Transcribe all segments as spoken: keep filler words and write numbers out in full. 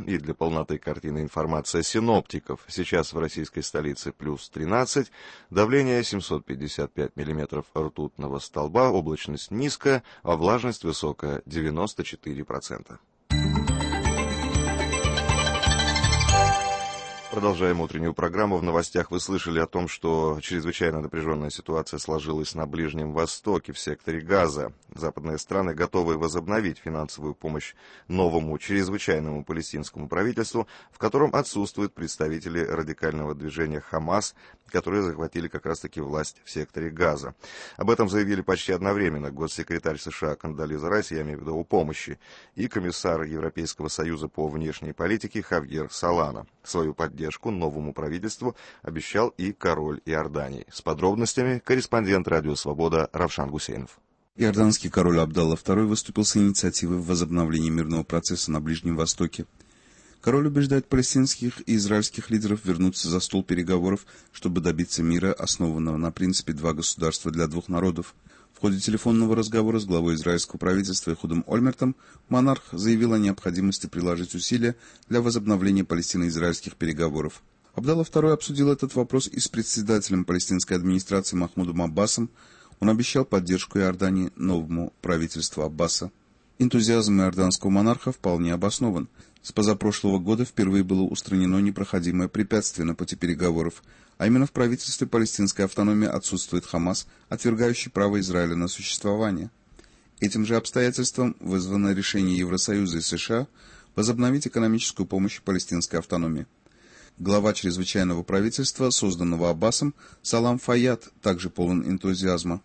и для полноты картины информация синоптиков. Сейчас в российской столице плюс тринадцать, давление семьсот пятьдесят пять миллиметров ртутного столба, облачность низкая, а влажность высокая девяносто четыре процента. Продолжаем утреннюю программу. В новостях вы слышали о том, что чрезвычайно напряженная ситуация сложилась на Ближнем Востоке в секторе Газа. Западные страны готовы возобновить финансовую помощь новому чрезвычайному палестинскому правительству, в котором отсутствуют представители радикального движения «Хамас», которые захватили как раз-таки власть в секторе Газа. Об этом заявили почти одновременно госсекретарь США Кондолиза Райс, я имею в виду о помощи, и комиссар Европейского союза по внешней политике Хавьер Солана. Свою поддержку новому правительству обещал и король Иордании. С подробностями корреспондент «Радио Свобода» Равшан Гусейнов. Иорданский король Абдалла второй выступил с инициативой в возобновлении мирного процесса на Ближнем Востоке. Король убеждает палестинских и израильских лидеров вернуться за стол переговоров, чтобы добиться мира, основанного на принципе «два государства для двух народов». В ходе телефонного разговора с главой израильского правительства Эхудом Ольмертом монарх заявил о необходимости приложить усилия для возобновления палестино-израильских переговоров. Абдалла второй обсудил этот вопрос и с председателем палестинской администрации Махмудом Аббасом. Он обещал поддержку Иордании новому правительству Аббаса. Энтузиазм иорданского монарха вполне обоснован. С позапрошлого года впервые было устранено непроходимое препятствие на пути переговоров, а именно в правительстве палестинской автономии отсутствует Хамас, отвергающий право Израиля на существование. Этим же обстоятельством вызвано решение Евросоюза и США возобновить экономическую помощь палестинской автономии. Глава чрезвычайного правительства, созданного Аббасом, Салам Фаяд, также полон энтузиазма.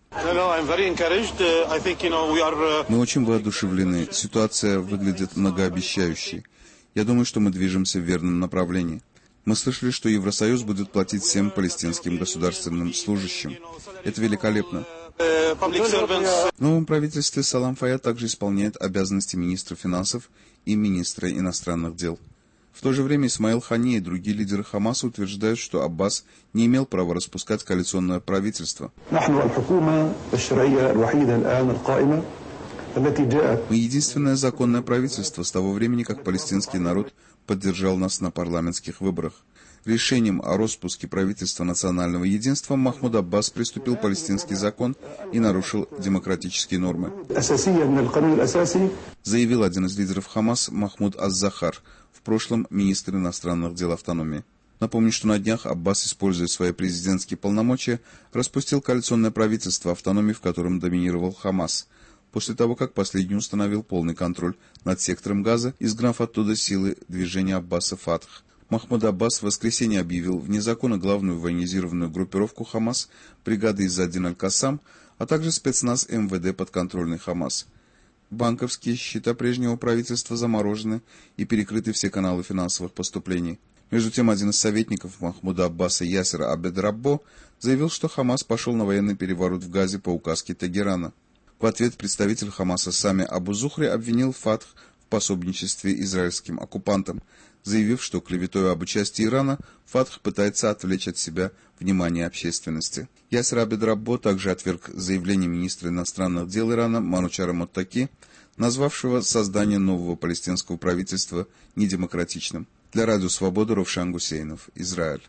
Мы очень воодушевлены. Ситуация выглядит многообещающей. Я думаю, что мы движемся в верном направлении. Мы слышали, что Евросоюз будет платить всем палестинским государственным служащим. Это великолепно. В новом правительстве Салам Фаяд также исполняет обязанности министра финансов и министра иностранных дел. В то же время Исмаил Хания и другие лидеры Хамаса утверждают, что Аббас не имел права распускать коалиционное правительство. Мы единственное законное правительство с того времени, как палестинский народ поддержал нас на парламентских выборах. Решением о распуске правительства национального единства Махмуд Аббас приступил палестинский закон и нарушил демократические нормы. Заявил один из лидеров Хамас Махмуд Аз-Захар, в прошлом министр иностранных дел автономии. Напомню, что на днях Аббас, используя свои президентские полномочия, распустил коалиционное правительство автономии, в котором доминировал Хамас, после того, как последний установил полный контроль над сектором Газа, изгнав оттуда силы движения Аббаса Фатх. Махмуд Аббас в воскресенье объявил вне закона главную военизированную группировку Хамас, бригады Иззадин аль-Кассам, а также спецназ эм вэ дэ подконтрольный Хамас. Банковские счета прежнего правительства заморожены и перекрыты все каналы финансовых поступлений. Между тем, один из советников Махмуда Аббаса Ясера Абед-Раббо заявил, что Хамас пошел на военный переворот в Газе по указке Тегерана. В ответ представитель Хамаса Сами Абу Зухри обвинил Фатх в пособничестве израильским оккупантам, заявив, что клеветой об участии Ирана Фатх пытается отвлечь от себя внимание общественности. Ясер Абед-Раббо также отверг заявление министра иностранных дел Ирана Манучара Моттаки, назвавшего создание нового палестинского правительства недемократичным. Для Радио Свобода Равшан Гусейнов, Израиль.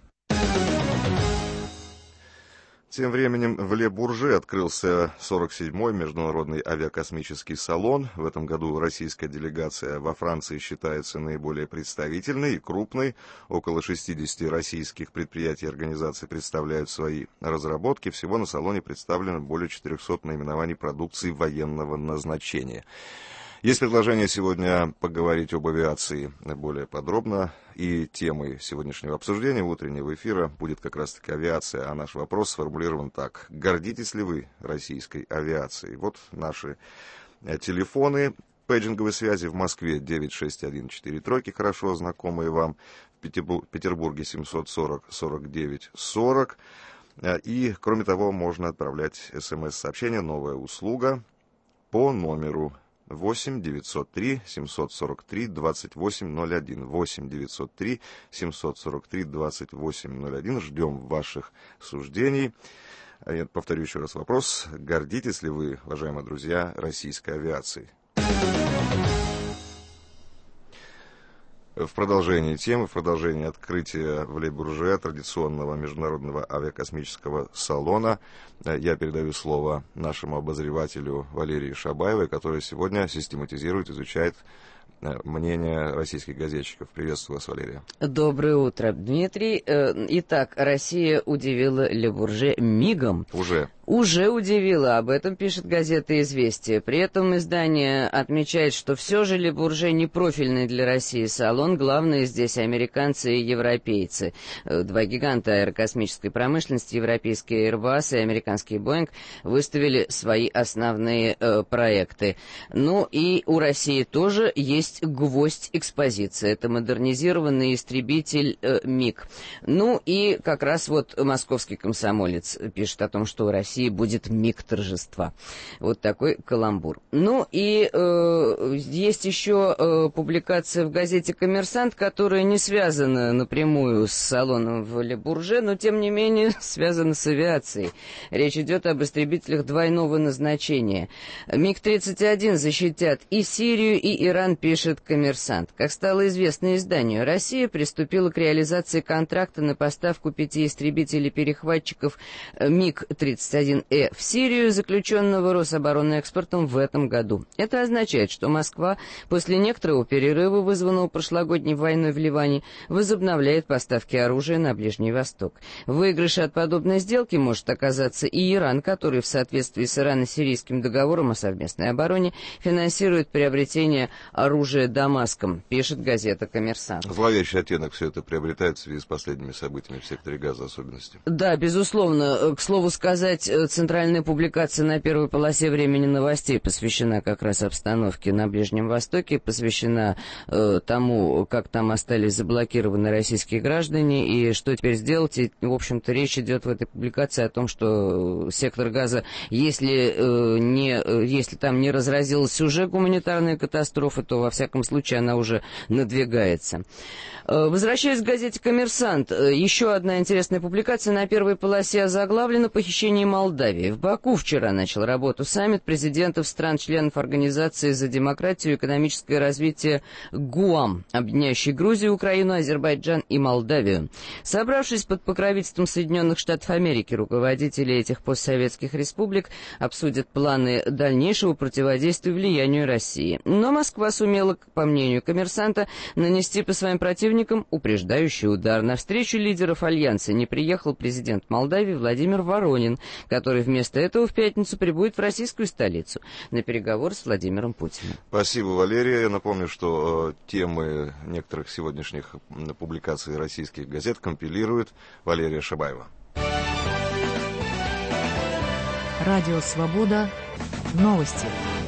Тем временем в Ле-Бурже открылся сорок седьмой международный авиакосмический салон. В этом году российская делегация во Франции считается наиболее представительной и крупной. Около шестидесяти российских предприятий и организаций представляют свои разработки. Всего на салоне представлено более четырехсот наименований продукции военного назначения. Есть предложение сегодня поговорить об авиации более подробно, и темой сегодняшнего обсуждения утреннего эфира будет как раз-таки авиация, а наш вопрос сформулирован так. Гордитесь ли вы российской авиацией? Вот наши телефоны пейджинговой связи в Москве девять шесть один четыре тройки, хорошо знакомые вам, в Петербурге семьсот сорок сорок девять сорок, и, кроме того, можно отправлять смс-сообщение, новая услуга, по номеру восемь девятьсот три семьсот сорок три двадцать восемь ноль один. восемь девятьсот три семьсот сорок три двадцать восемь ноль один. Ждем ваших суждений. Я повторю еще раз вопрос. Гордитесь ли вы, уважаемые друзья, российской авиацией? В продолжении темы, в продолжении открытия в Ле-Бурже традиционного международного авиакосмического салона, я передаю слово нашему обозревателю Валерии Шабаевой, которая сегодня систематизирует, изучает мнение российских газетчиков. Приветствую вас, Валерия. Доброе утро, Дмитрий. Итак, Россия удивила Ле-Бурже мигом. Уже. Уже удивила, об этом пишет газета «Известия». При этом издание отмечает, что все же Ле-Бурже не профильный для России салон, главные здесь американцы и европейцы. Два гиганта аэрокосмической промышленности, европейский Airbus и американский Boeing, выставили свои основные э, проекты. Ну и у России тоже есть гвоздь экспозиции. Это модернизированный истребитель э, МиГ. Ну и как раз вот московский комсомолец пишет о том, что у России будет миг торжества. Вот такой каламбур. Ну и э, есть еще э, публикация в газете «Коммерсант», которая не связана напрямую с салоном в Ле-Бурже, но тем не менее связана с авиацией. Речь идет об истребителях двойного назначения. миг тридцать один защитят и Сирию, и Иран, пишет «Коммерсант». Как стало известно изданию, Россия приступила к реализации контракта на поставку пяти истребителей-перехватчиков миг тридцать один Э в Сирию, заключенного Рособоронэкспортом в этом году. Это означает, что Москва после некоторого перерыва, вызванного прошлогодней войной в Ливане, возобновляет поставки оружия на Ближний Восток. В выигрыше от подобной сделки может оказаться и Иран, который в соответствии с ирано-сирийским договором о совместной обороне финансирует приобретение оружия Дамаском, пишет газета «Коммерсант». Зловещий оттенок все это приобретает в связи с последними событиями в секторе Газа, особенности. Да, безусловно. К слову сказать, центральная публикация на первой полосе «Времени новостей» посвящена как раз обстановке на Ближнем Востоке, посвящена э, тому, как там остались заблокированы российские граждане и что теперь сделать. И, в общем-то, речь идет в этой публикации о том, что сектор Газа, если, э, не, если там не разразилась уже гуманитарная катастрофа, то, во всяком случае, она уже надвигается. Э, возвращаясь к газете «Коммерсант», э, еще одна интересная публикация на первой полосе озаглавлена «Похищение Молдавии». В Баку вчера начал работу саммит президентов стран-членов Организации за демократию и экономическое развитие ГУАМ, объединяющий Грузию, Украину, Азербайджан и Молдавию. Собравшись под покровительством Соединенных Штатов Америки, руководители этих постсоветских республик обсудят планы дальнейшего противодействия влиянию России. Но Москва сумела, по мнению «Коммерсанта», нанести по своим противникам упреждающий удар. На встречу лидеров Альянса не приехал президент Молдавии Владимир Воронин, который вместо этого в пятницу прибудет в российскую столицу на переговоры с Владимиром Путиным. Спасибо, Валерия. Я напомню, что э, темы некоторых сегодняшних публикаций российских газет компилирует Валерия Шабаева. Радио «Свобода». Новости.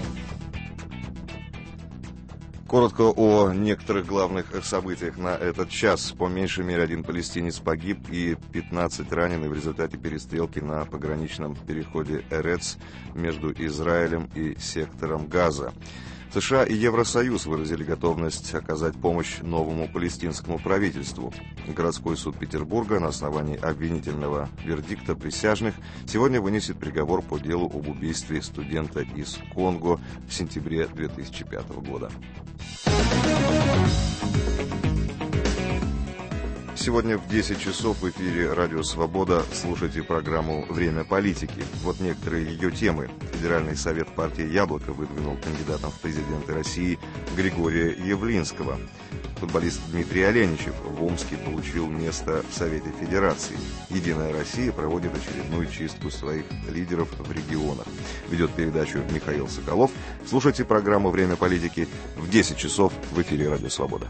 Коротко о некоторых главных событиях на этот час. По меньшей мере один палестинец погиб и пятнадцать ранены в результате перестрелки на пограничном переходе Эрец между Израилем и сектором Газа. США и Евросоюз выразили готовность оказать помощь новому палестинскому правительству. Городской суд Петербурга на основании обвинительного вердикта присяжных сегодня вынесет приговор по делу об убийстве студента из Конго в сентябре две тысячи пятого года. Сегодня в десять часов в эфире «Радио Свобода» слушайте программу «Время политики». Вот некоторые ее темы. Федеральный совет партии «Яблоко» выдвинул кандидатом в президенты России Григория Явлинского. Футболист Дмитрий Оленичев в Омске получил место в Совете Федерации. «Единая Россия» проводит очередную чистку своих лидеров в регионах. Ведет передачу Михаил Соколов. Слушайте программу «Время политики» в десять часов в эфире «Радио Свобода».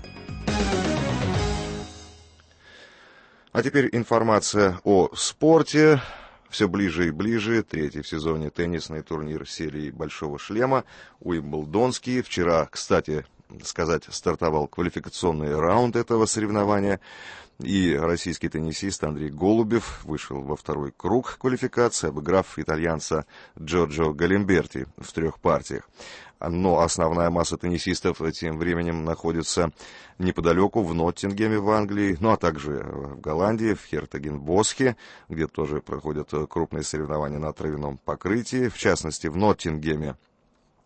А теперь информация о спорте. Все ближе и ближе. Третий в сезоне теннисный турнир серии «Большого шлема» Уимблдонский. Вчера, кстати сказать, стартовал квалификационный раунд этого соревнования. И российский теннисист Андрей Голубев вышел во второй круг квалификации, обыграв итальянца Джорджо Галимберти в трех партиях. Но основная масса теннисистов тем временем находится неподалеку, в Ноттингеме в Англии, ну а также в Голландии, в Хертогенбосхе, где тоже проходят крупные соревнования на травяном покрытии. В частности, в Ноттингеме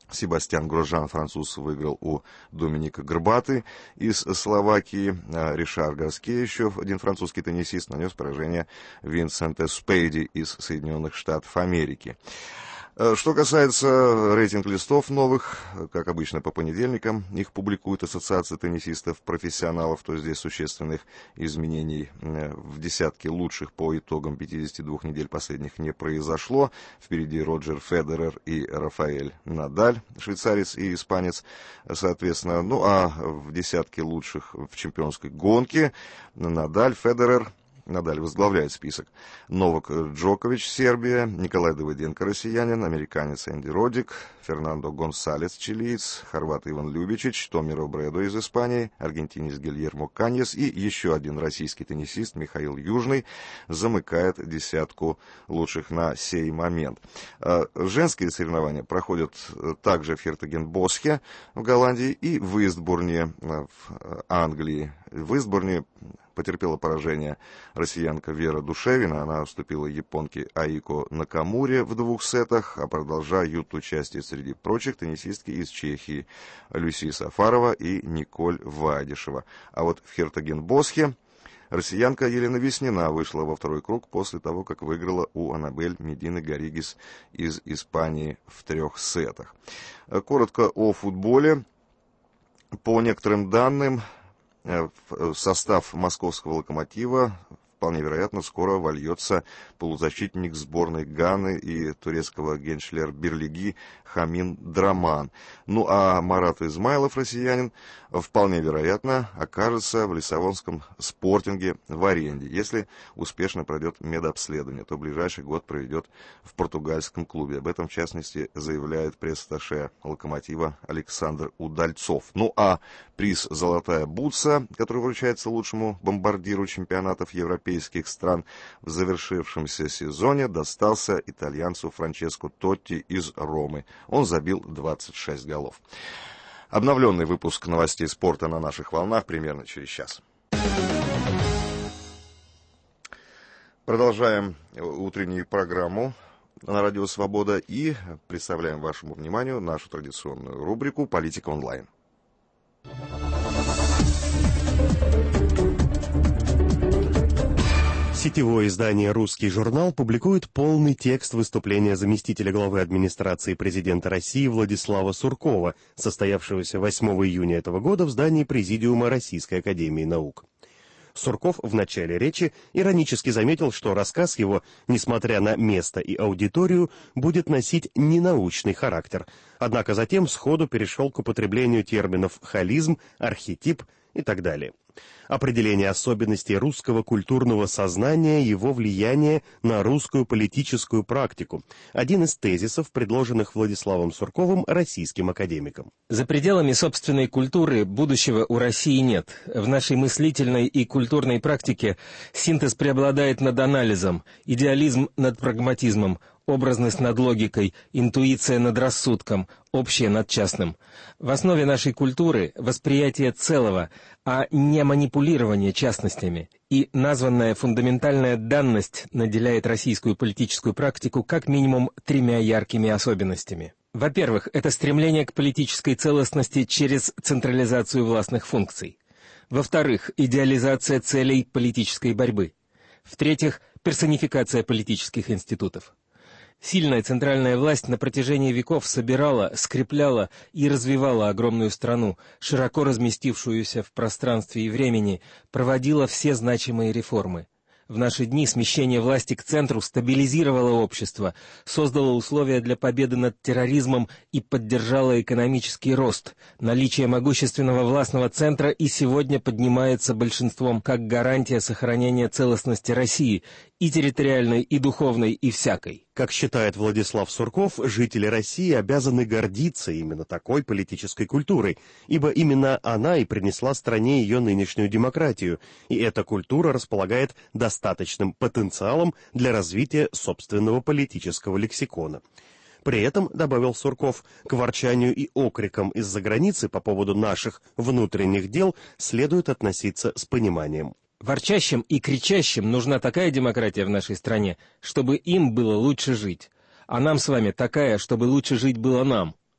Себастьян Грожан, француз, выиграл у Доминика Горбаты из Словакии. Ришар Гаске, еще один французский теннисист, нанес поражение Винсента Спейди из Соединенных Штатов Америки. Что касается рейтинг-листов новых, как обычно по понедельникам их публикует Ассоциация теннисистов-профессионалов, то здесь существенных изменений в десятке лучших по итогам пятидесяти двух недель последних не произошло. Впереди Роджер Федерер и Рафаэль Надаль, швейцарец и испанец, соответственно. Ну а в десятке лучших в чемпионской гонке Надаль, Федерер, Надаль возглавляет список. Новак Джокович, Сербия, Николай Давыденко, россиянин, американец Энди Родик, Фернандо Гонсалес, чилиец, хорват Иван Любичич, Томиро Бредо из Испании, аргентинец Гильермо Каньес и еще один российский теннисист Михаил Южный замыкает десятку лучших на сей момент. Женские соревнования проходят также в Хертогенбосхе в Голландии и в Истборне в Англии. В Истборне потерпела поражение россиянка Вера Душевина. Она уступила японке Аико Накамуре в двух сетах, а продолжают участие среди прочих теннисистки из Чехии Люси Сафарова и Николь Вайдишева. А вот в Хертогенбосхе россиянка Елена Веснина вышла во второй круг после того, как выиграла у Анабель Медины Гарригес из Испании в трех сетах. Коротко о футболе. По некоторым данным, в состав московского «Локомотива» вполне вероятно скоро вольется полузащитник сборной Ганы и турецкого Генчлер Бирлиги Хамин Драман. Ну а Марат Измайлов, россиянин, вполне вероятно окажется в лиссабонском Спортинге в аренде. Если успешно пройдет медобследование, то ближайший год проведет в португальском клубе. Об этом, в частности, заявляет пресс-атташе «Локомотива» Александр Удальцов. Ну а приз «Золотая бутса», который вручается лучшему бомбардиру чемпионатов европейских стран в завершившемся сезоне, достался итальянцу Франческо Тотти из Ромы. Он забил двадцать шесть голов. Обновленный выпуск новостей спорта на наших волнах примерно через час. Продолжаем утреннюю программу на Радио Свобода и представляем вашему вниманию нашу традиционную рубрику «Политика онлайн». Сетевое издание «Русский журнал» публикует полный текст выступления заместителя главы администрации президента России Владислава Суркова, состоявшегося восьмого июня этого года в здании Президиума Российской академии наук. Сурков в начале речи иронически заметил, что рассказ его, несмотря на место и аудиторию, будет носить ненаучный характер. Однако затем сходу перешел к употреблению терминов «холизм», «архетип» и так далее. Определение особенностей русского культурного сознания, его влияние на русскую политическую практику. Один из тезисов, предложенных Владиславом Сурковым российским академикам. За пределами собственной культуры будущего у России нет. В нашей мыслительной и культурной практике синтез преобладает над анализом, идеализм над прагматизмом, образность над логикой, интуиция над рассудком, общее над частным. В основе нашей культуры восприятие целого, а не манипулирование частностями. И названная фундаментальная данность наделяет российскую политическую практику как минимум тремя яркими особенностями. Во-первых, это стремление к политической целостности через централизацию властных функций. Во-вторых, идеализация целей политической борьбы. В-третьих, персонификация политических институтов. Сильная центральная власть на протяжении веков собирала, скрепляла и развивала огромную страну, широко разместившуюся в пространстве и времени, проводила все значимые реформы. В наши дни смещение власти к центру стабилизировало общество, создало условия для победы над терроризмом и поддержало экономический рост. Наличие могущественного властного центра и сегодня поднимается большинством как гарантия сохранения целостности России, и территориальной, и духовной, и всякой. Как считает Владислав Сурков, жители России обязаны гордиться именно такой политической культурой, ибо именно она и принесла стране ее нынешнюю демократию, и эта культура располагает достаточным потенциалом для развития собственного политического лексикона. При этом, добавил Сурков, к ворчанию и окрикам из-за границы по поводу наших внутренних дел следует относиться с пониманием. Ворчащим и кричащим нужна такая демократия в нашей стране, чтобы им было лучше жить, а нам с вами такая, чтобы лучше жить было нам.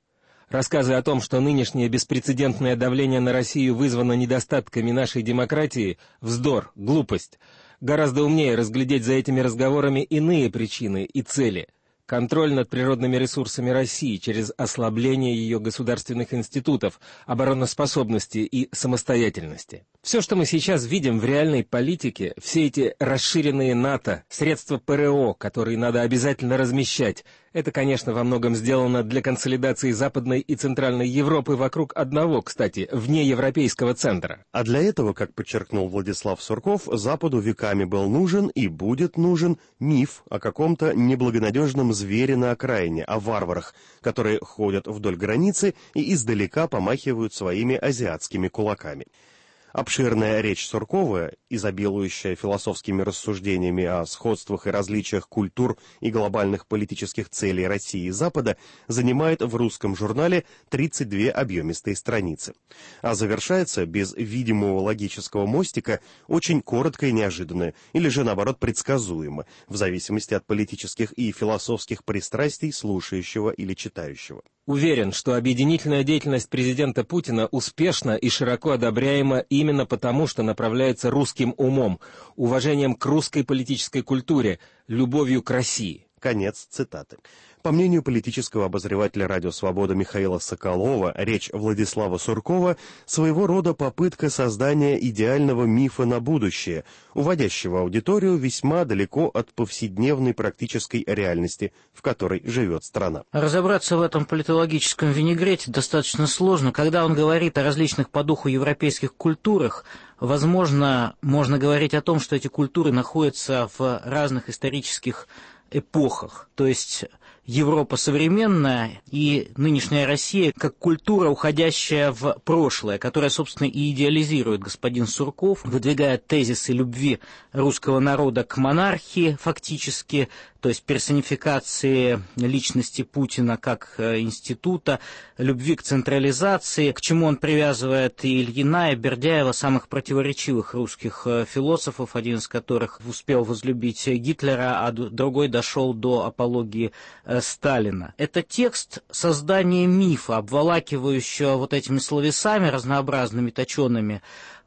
Рассказы о том, что нынешнее беспрецедентное давление на Россию вызвано недостатками нашей демократии – вздор, глупость. Гораздо умнее разглядеть за этими разговорами иные причины и цели. Контроль над природными ресурсами России через ослабление ее государственных институтов, обороноспособности и самостоятельности. Все, что мы сейчас видим в реальной политике, все эти расширенные НАТО, средства ПРО, которые надо обязательно размещать, это, конечно, во многом сделано для консолидации Западной и Центральной Европы вокруг одного, кстати, внеевропейского центра. А для этого, как подчеркнул Владислав Сурков, Западу веками был нужен и будет нужен миф о каком-то неблагонадежном звере на окраине, о варварах, которые ходят вдоль границы и издалека помахивают своими азиатскими кулаками. Обширная речь Суркова, изобилующая философскими рассуждениями о сходствах и различиях культур и глобальных политических целей России и Запада, занимает в русском журнале тридцать две объемистые страницы. А завершается без видимого логического мостика очень коротко и неожиданно, или же, наоборот, предсказуемо, в зависимости от политических и философских пристрастий слушающего или читающего. Уверен, что объединительная деятельность президента Путина успешна и широко одобряема именно потому, что направляется русским умом, уважением к русской политической культуре, любовью к России. Конец цитаты. По мнению политического обозревателя «Радио Свобода» Михаила Соколова, речь Владислава Суркова – своего рода попытка создания идеального мифа на будущее, уводящего аудиторию весьма далеко от повседневной практической реальности, в которой живет страна. Разобраться в этом политологическом винегрете достаточно сложно. Когда он говорит о различных по духу европейских культурах, возможно, можно говорить о том, что эти культуры находятся в разных исторических эпохах, то есть Европа современная и нынешняя Россия как культура, уходящая в прошлое, которая, собственно, и идеализирует господин Сурков, выдвигая тезисы любви русского народа к монархии фактически, то есть персонификации личности Путина как института, любви к централизации, к чему он привязывает и Ильина, и Бердяева, самых противоречивых русских философов, один из которых успел возлюбить Гитлера, а другой дошел до апологии Сталина. Это текст создания мифа, обволакивающего вот этими словесами разнообразными, точеными,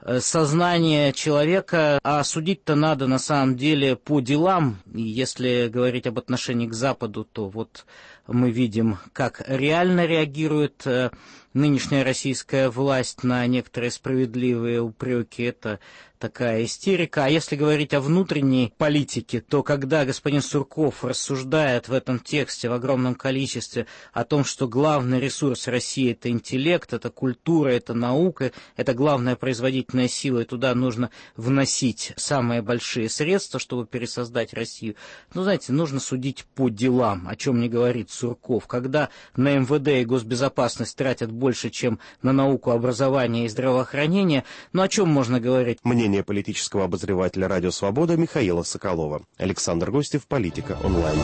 сознание человека, а судить-то надо на самом деле по делам. И если говорить об отношении к Западу, то вот мы видим, как реально реагирует нынешняя российская власть на некоторые справедливые упреки. Это такая истерика. А если говорить о внутренней политике, то когда господин Сурков рассуждает в этом тексте в огромном количестве о том, что главный ресурс России – это интеллект, это культура, это наука, это главная производительная сила, и туда нужно вносить самые большие средства, чтобы пересоздать Россию, ну, знаете, нужно судить по делам, о чем не говорит Сурков. Когда на эм вэ дэ и госбезопасность тратят больше, чем на науку, образование и здравоохранение, ну, о чем можно говорить? Мнение политического обозревателя «Радио Свобода» Михаила Соколова. Александр Гостев, «Политика онлайн».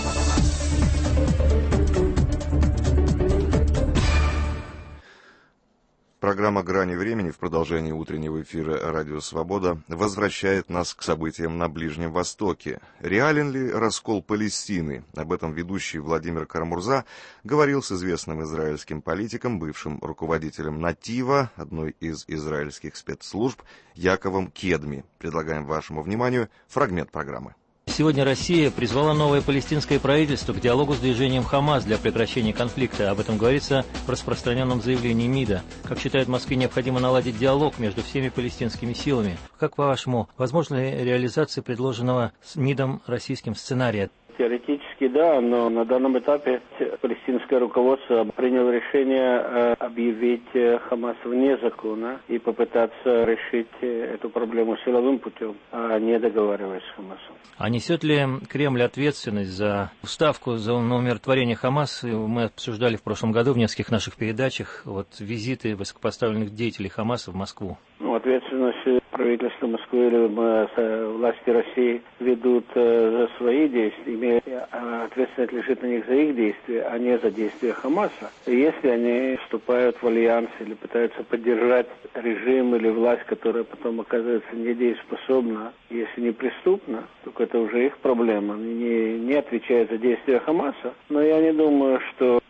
Программа «Грани времени» в продолжении утреннего эфира «Радио Свобода» возвращает нас к событиям на Ближнем Востоке. Реален ли раскол Палестины? Об этом ведущий Владимир Карамурза говорил с известным израильским политиком, бывшим руководителем Натива, одной из израильских спецслужб, Яковом Кедми. Предлагаем вашему вниманию фрагмент программы. Сегодня Россия призвала новое палестинское правительство к диалогу с движением «Хамас» для прекращения конфликта. Об этом говорится в распространенном заявлении МИДа. Как считают в Москве, необходимо наладить диалог между всеми палестинскими силами. Как, по-вашему, возможна ли реализация предложенного с МИДом российским сценария? Теоретически да, но на данном этапе палестинское руководство приняло решение объявить Хамас вне закона и попытаться решить эту проблему силовым путем, а не договариваясь с Хамасом. А несет ли Кремль ответственность за ставку за умиротворение Хамаса? Мы обсуждали в прошлом году в нескольких наших передачах вот, визиты высокопоставленных деятелей Хамаса в Москву. Ну, ответственность правительства Москвы или власти России ведут за свои действия, а ответственность лежит на них за их действия, а не за действия Хамаса. И если они вступают в альянс или пытаются поддержать режим или власть, которая потом оказывается недееспособна, если не преступна, то это уже их проблема. Они не, не отвечают за действия Хамаса. Но я не думаю, что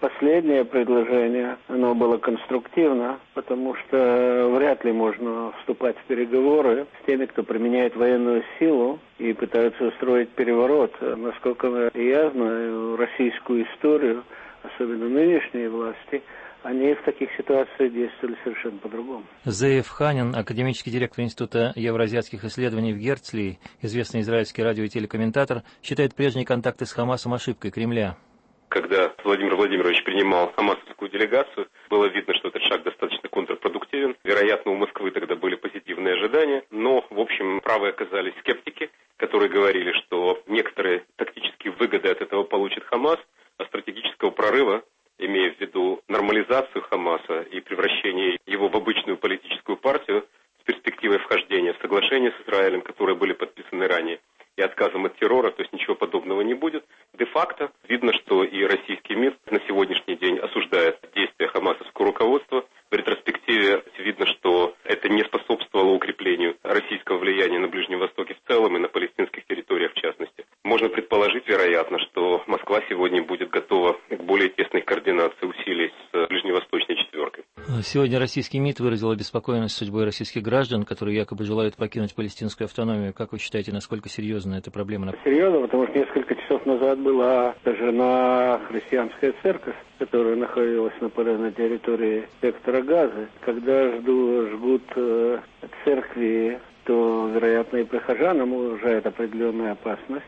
последнее предложение, оно было конструктивно, потому что вряд ли можно вступать в переговоры с теми, кто применяет военную силу и пытаются устроить переворот. Насколько я знаю российскую историю, особенно нынешние власти, они в таких ситуациях действовали совершенно по-другому. Зеев Ханин, академический директор Института евроазиатских исследований в Герцлии, известный израильский радио- и телекомментатор, считает прежние контакты с Хамасом ошибкой Кремля. Когда Владимир Владимирович принимал хамасовскую делегацию, было видно, что этот шаг достаточно контрпродуктивен. Вероятно, у Москвы тогда были позитивные ожидания, но, в общем, правы оказались скептики, которые говорили, что некоторые тактические выгоды от этого получит Хамас, а стратегического прорыва, имея в виду нормализацию Хамаса и превращение его в обычную политическую партию с перспективой вхождения в соглашения с Израилем, которые были подписаны ранее, и отказом от террора, то есть ничего подобного не будет. Де-факто видно, что и российский МИД на сегодняшний день осуждает действия хамасовского руководства. В ретроспективе видно, что это не способствовало укреплению российского влияния на Ближнем Востоке в целом и на палестинских территориях в частности. Можно предположить, вероятно, что Москва сегодня будет готова к более тесной координации усилий с ближневосточной четверкой. Сегодня российский МИД выразил обеспокоенность судьбой российских граждан, которые якобы желают покинуть палестинскую автономию. Как вы считаете, насколько серьезна эта проблема? Серьезно, потому что несколько часов назад была сожжена христианская церковь, которая находилась на, на территории сектора Газы. Когда жду, жгут э, церкви, то, вероятно, и прихожанам угрожает определенная опасность.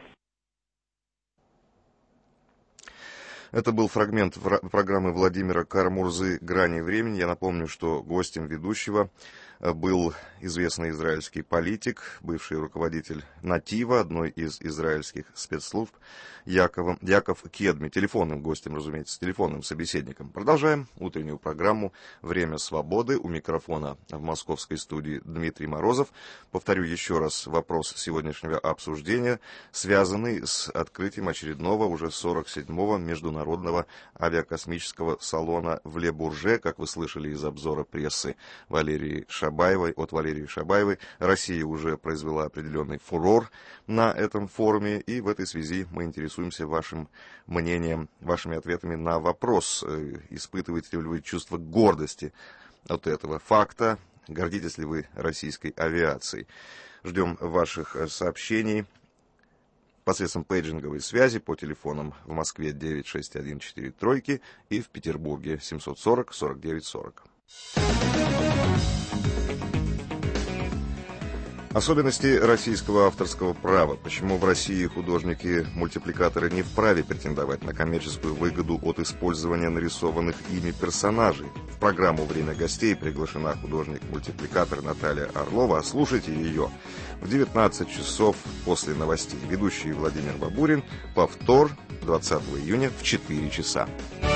Это был фрагмент программы Владимира Карамурзы «Грани времени». Я напомню, что гостем ведущего был известный израильский политик, бывший руководитель Натива, одной из израильских спецслужб, Яков, Яков Кедми. Телефонным гостем, разумеется, телефонным собеседником. Продолжаем утреннюю программу «Время свободы». У микрофона в московской студии Дмитрий Морозов. Повторю еще раз вопрос сегодняшнего обсуждения, связанный с открытием очередного, уже сорок седьмого международного авиакосмического салона в Ле-Бурже. Как вы слышали из обзора прессы Валерии Шабаевой, от Валерии Шабаевой, Россия уже произвела определенный фурор на этом форуме, и в этой связи мы интересуемся вашим мнением, вашими ответами на вопрос, испытываете ли вы чувство гордости от этого факта, гордитесь ли вы российской авиацией. Ждем ваших сообщений посредством пейджинговой связи по телефонам в Москве девять шесть один четыре тройки и в Петербурге семьсот сорок сорок девять сорок. Особенности российского авторского права. Почему в России художники-мультипликаторы не вправе претендовать на коммерческую выгоду от использования нарисованных ими персонажей? В программу «Время гостей» приглашена художник-мультипликатор Наталья Орлова. Слушайте ее в девятнадцать часов после новостей. Ведущий Владимир Бабурин. Повтор двадцатого июня в четыре часа.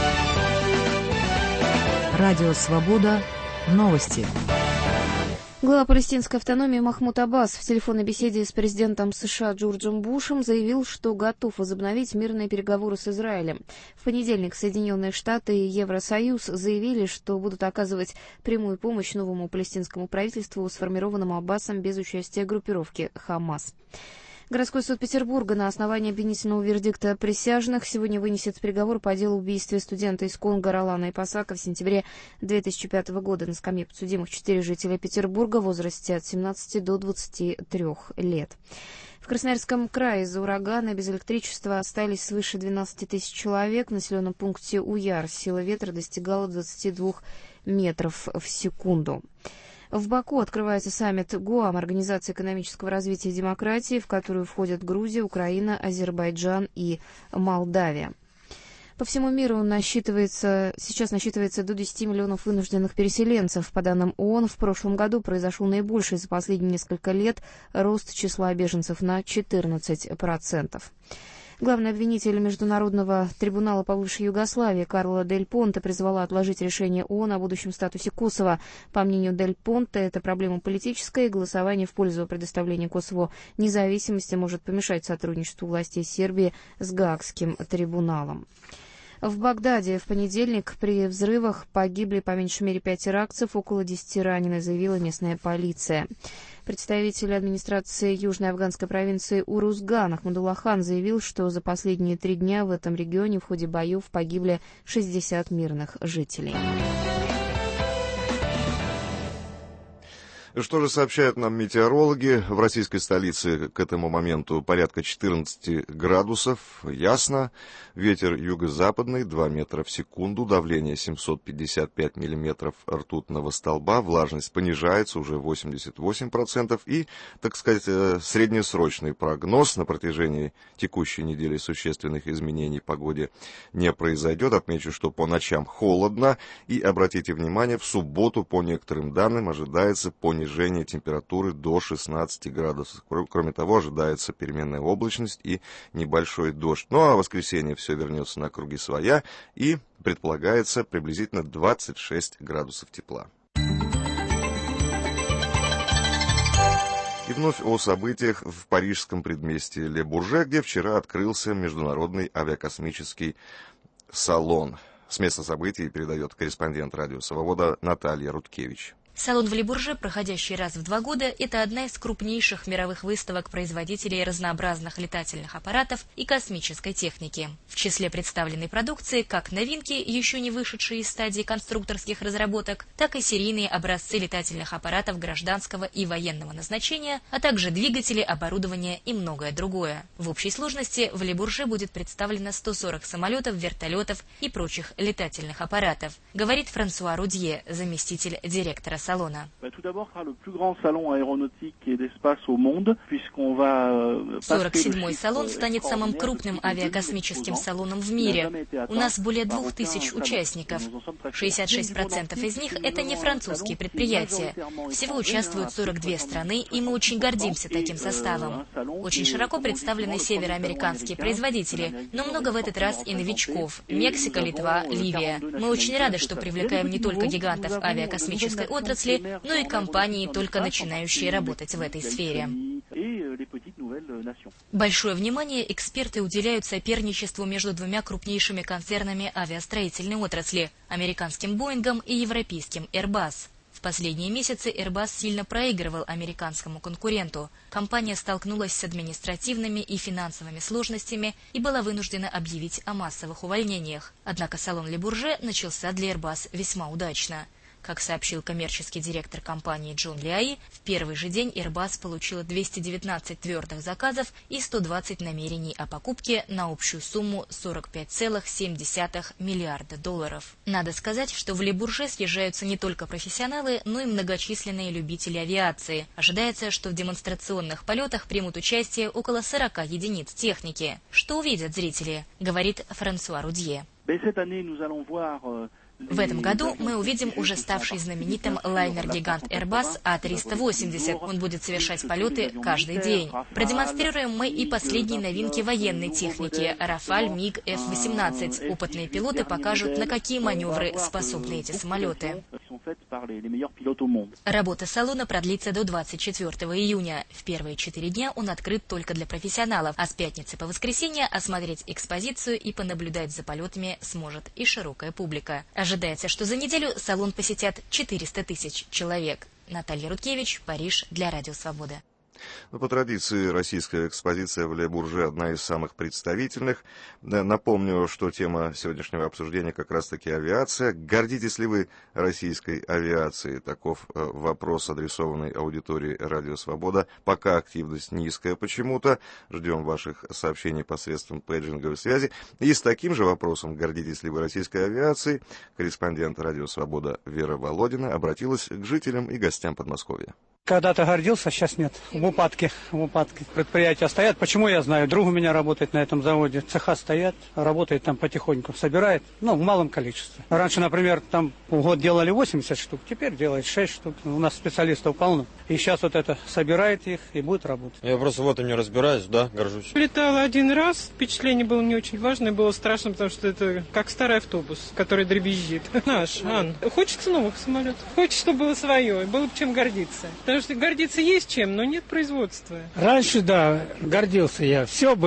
Радио «Свобода». Новости. Глава палестинской автономии Махмуд Аббас в телефонной беседе с президентом США Джорджем Бушем заявил, что готов возобновить мирные переговоры с Израилем. В понедельник Соединенные Штаты и Евросоюз заявили, что будут оказывать прямую помощь новому палестинскому правительству, сформированному Аббасом без участия группировки «Хамас». Городской суд Петербурга на основании обвинительного вердикта присяжных сегодня вынесет приговор по делу убийства студента из Конго Ролана Ипасака в сентябре две тысячи пятого года. На скамье подсудимых четыре жителя Петербурга в возрасте от семнадцати до двадцати трёх лет. В Красноярском крае из-за урагана без электричества остались свыше двенадцати тысяч человек. В населенном пункте Уяр сила ветра достигала двадцати двух метров в секунду. В Баку открывается саммит ГУАМ, Организации экономического развития и демократии, в которую входят Грузия, Украина, Азербайджан и Молдавия. По всему миру насчитывается, сейчас насчитывается до десяти миллионов вынужденных переселенцев. По данным ООН, в прошлом году произошел наибольший за последние несколько лет рост числа беженцев на четырнадцать процентов. Главный обвинитель Международного трибунала по бывшей Югославии Карла Дель Понте призвала отложить решение ООН о будущем статусе Косово. По мнению Дель Понте, это проблема политическая, и голосование в пользу предоставления Косово независимости может помешать сотрудничеству властей Сербии с Гаагским трибуналом. В Багдаде в понедельник при взрывах погибли по меньшей мере пять иракцев, около десяти ранены, заявила местная полиция. Представитель администрации южной афганской провинции Урузган Ахмадуллахан заявил, что за последние три дня в этом регионе в ходе боев погибли шестьдесят мирных жителей. Что же сообщают нам метеорологи? В российской столице к этому моменту порядка четырнадцати градусов. Ясно. Ветер юго-западный, два метра в секунду. Давление семьсот пятьдесят пять миллиметров ртутного столба. Влажность понижается уже восемьдесят восемь процентов. И, так сказать, среднесрочный прогноз на протяжении текущей недели существенных изменений в погоде не произойдет. Отмечу, что по ночам холодно. И обратите внимание, в субботу по некоторым данным ожидается понижение Снижение температуры до шестнадцати градусов. Кроме того, ожидается переменная облачность и небольшой дождь. Ну а в воскресенье все вернется на круги своя и предполагается приблизительно двадцать шесть градусов тепла. И вновь о событиях в парижском предместье Ле-Бурже, где вчера открылся международный авиакосмический салон. С места событий передает корреспондент «Радио Свобода» Наталья Рудкевич. Салон в Ле-Бурже, проходящий раз в два года, это одна из крупнейших мировых выставок производителей разнообразных летательных аппаратов и космической техники. В числе представленной продукции как новинки, еще не вышедшие из стадии конструкторских разработок, так и серийные образцы летательных аппаратов гражданского и военного назначения, а также двигатели, оборудование и многое другое. В общей сложности в Ле-Бурже будет представлено сто сорок самолетов, вертолетов и прочих летательных аппаратов, говорит Франсуа Рудье, заместитель директора салона. сорок седьмой салон станет самым крупным авиакосмическим салоном в мире. У нас более двух тысяч участников. шестьдесят шесть процентов из них – это не французские предприятия. Всего участвуют сорок две страны, и мы очень гордимся таким составом. Очень широко представлены североамериканские производители, но много в этот раз и новичков – Мексика, Литва, Ливия. Мы очень рады, что привлекаем не только гигантов авиакосмической отрасли, но и компании, только начинающие работать в этой сфере. Большое внимание эксперты уделяют соперничеству между двумя крупнейшими концернами авиастроительной отрасли – американским Боингом и европейским Airbus. В последние месяцы Airbus сильно проигрывал американскому конкуренту. Компания столкнулась с административными и финансовыми сложностями и была вынуждена объявить о массовых увольнениях. Однако салон Ле-Бурже начался для Airbus весьма удачно. Как сообщил коммерческий директор компании Джон Лиаи, в первый же день Airbus получила двести девятнадцать твердых заказов и сто двадцать намерений о покупке на общую сумму сорок пять целых семь десятых миллиарда долларов. Надо сказать, что в Ле-Бурже съезжаются не только профессионалы, но и многочисленные любители авиации. Ожидается, что в демонстрационных полетах примут участие около сорока единиц техники. Что увидят зрители, говорит Франсуа Рудье. В этом году мы увидим уже ставший знаменитым лайнер-гигант Airbus А триста восемьдесят. Он будет совершать полеты каждый день. Продемонстрируем мы и последние новинки военной техники – Рафаль, Миг, эф восемнадцать. Опытные пилоты покажут, на какие маневры способны эти самолеты. Работа салона продлится до двадцать четвёртого июня. В первые четыре дня он открыт только для профессионалов, а с пятницы по воскресенье осмотреть экспозицию и понаблюдать за полетами сможет и широкая публика. Ожидается, что за неделю салон посетят четыреста тысяч человек. Наталья Рудкевич, Париж, для Радио Свобода. Но по традиции российская экспозиция в Ле-Бурже одна из самых представительных. Напомню, что тема сегодняшнего обсуждения как раз-таки авиация. Гордитесь ли вы российской авиацией? Таков вопрос, адресованный аудитории Радио Свобода. Пока активность низкая почему-то. Ждем ваших сообщений посредством пейджинговой связи. И с таким же вопросом, гордитесь ли вы российской авиацией, корреспондент Радио Свобода Вера Володина обратилась к жителям и гостям Подмосковья. Когда-то гордился, сейчас нет. В упадке, в упадке. Предприятия стоят. Почему я знаю? Друг у меня работает на этом заводе. Цеха стоят, работает там потихоньку. Собирает, ну, в малом количестве. Раньше, например, там в год делали восемьдесят штук, теперь делает шесть штук. У нас специалистов полно. И сейчас вот это собирает их и будет работать. Я просто в этом не разбираюсь, да, горжусь. Летала один раз. Впечатление было не очень важное, было страшно, потому что это как старый автобус, который дребезжит. Наш, Ан. Хочется новых самолетов. Хочется, чтобы было свое, было бы чем гордиться. Потому что гордиться есть чем, но нет производства. Раньше, да, гордился я. Все было.